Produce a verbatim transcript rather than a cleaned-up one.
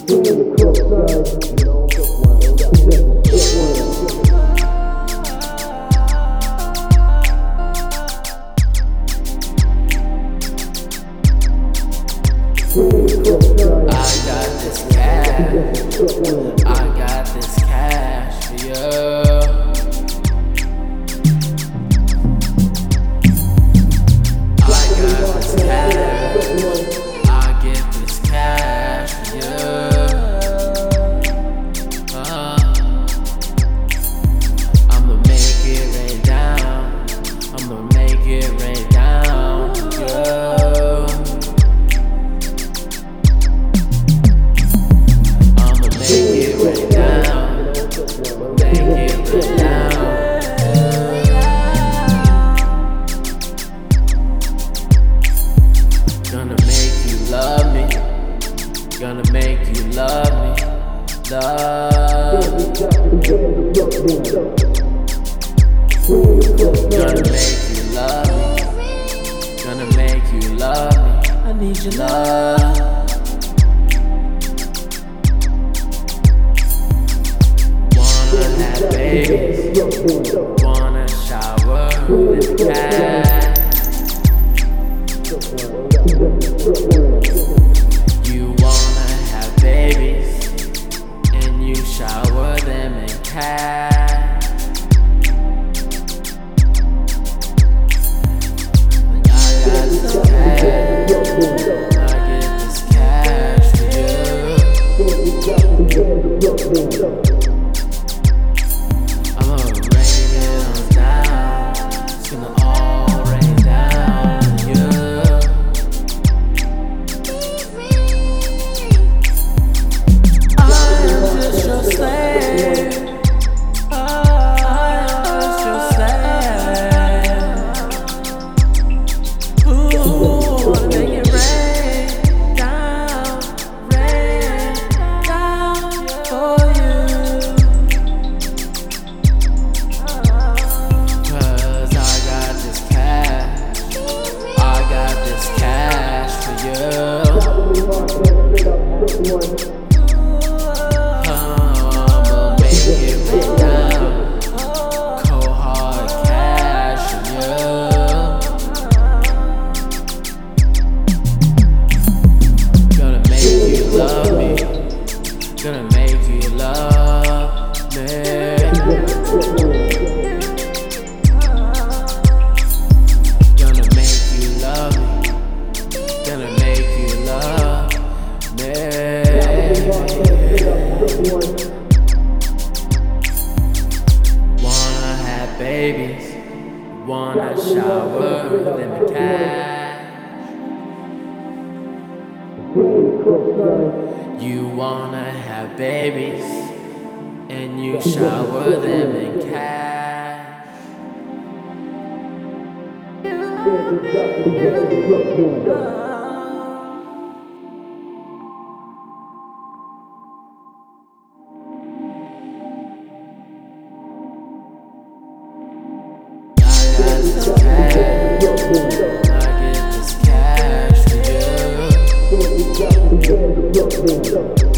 got this cash, I got this cash for you. I got this cash, I get this cash for you. uh, I'ma make it rain down, I'ma make it rain down for you. Gonna make you love me, gonna make you love me, love. Gonna make you love me, gonna make you love me. I need your love. Wanna have babies, wanna shower with the cat. You wanna have babies and you shower them in cash. I got this cash, I get this cash for you. I'ma rain it on down, it's gonna all rain down on you. I'ma make it rain down, cold hard cash for you. Gonna make you love me, gonna make you love me. Gonna make you love me, gonna make you love me. Wanna have babies, wanna shower in the cash. You wanna have babies and you shower them in cash. I get this cash for you.